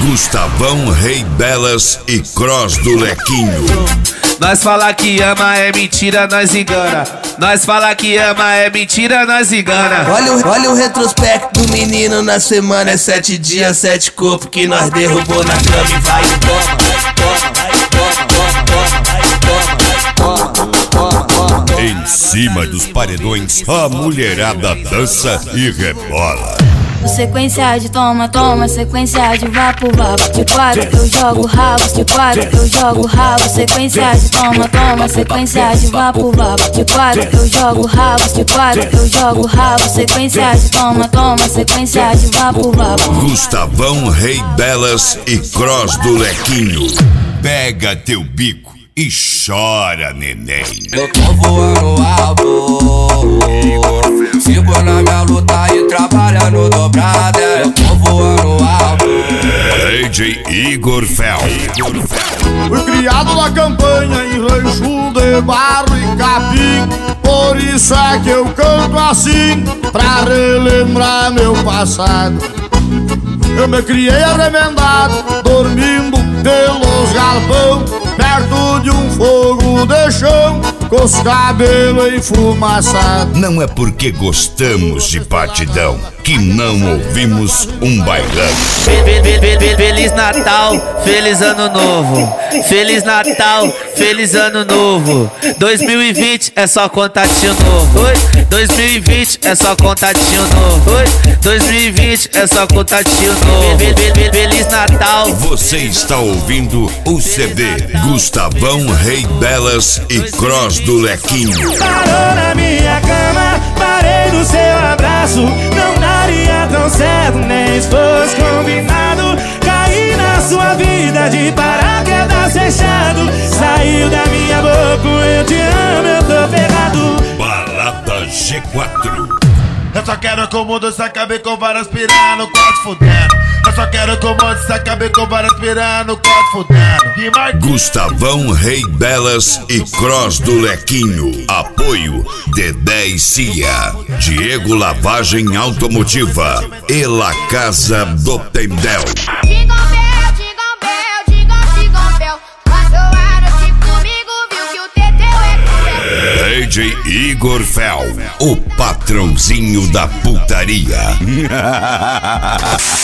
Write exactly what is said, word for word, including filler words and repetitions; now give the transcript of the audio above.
Gustavão, Rei Belas e Cross do Lequinho. Nós fala que ama é mentira, nós engana. Nós fala que ama é mentira, nós engana. Olha o, olha o retrospecto do menino na semana. É sete dias, sete corpos que nós derrubou na cama. E vai e toma, toma, toma, toma, toma, toma. Em cima dos paredões, a mulherada dança e rebola. Sequência de toma, toma, sequência de vapo, vapo. De quatro eu jogo rabo, de quatro eu jogo rabo. Sequência de toma, toma, sequência de vapo, vapo. De quatro eu jogo rabo, de quatro eu jogo rabo. Sequência de toma, toma, sequência de vapo, vapo. Gustavão, Rei Belas e Cross do Lequinho. Pega teu bico e chora, neném. Eu tô voando alto, sigo na minha luta e trabalhando dobrada. Eu tô voando alto. D J Igor Fel. Fui criado na campanha em rancho de barro e capim. Por isso é que eu canto assim, pra relembrar meu passado. Eu me criei arremendado, dormindo pelos galpão, perto de um fogo de chão, com os cabelos enfumaçados. Não é porque gostamos de batidão que não ouvimos um bailão. Feliz Natal, feliz ano novo. Feliz Natal, feliz ano novo. dois mil e vinte é só contatinho novo. Oi? dois mil e vinte é só contatinho novo. Oi? dois mil e vinte é só contatinho novo. Feliz Natal. Você está ouvindo o C D Gustavão, Rei Belas e Cross do Lequinho. Parou na minha cama, parei no seu abraço. Não daria tão certo, nem se fosse combinado. Caí na sua vida de paraquedas fechado. Saiu da minha boca, eu te amo, eu tô ferrado. Balada G quatro. Eu só quero que o mundo se acabe com várias piranhas, quase fudendo. Eu só quero que o mundo se acabe com várias piranhas, quase fudendo. Gustavão, Rei Belas e Cross do Lequinho. Apoio Dedé e Cia. Diego Lavagem Automotiva e La Casa do Tendel. Jingle bell, jingle bell, jingle, jingle bell. Passou a noite comigo, viu que o teteu é D J Igor Fel, o patrãozinho da putaria.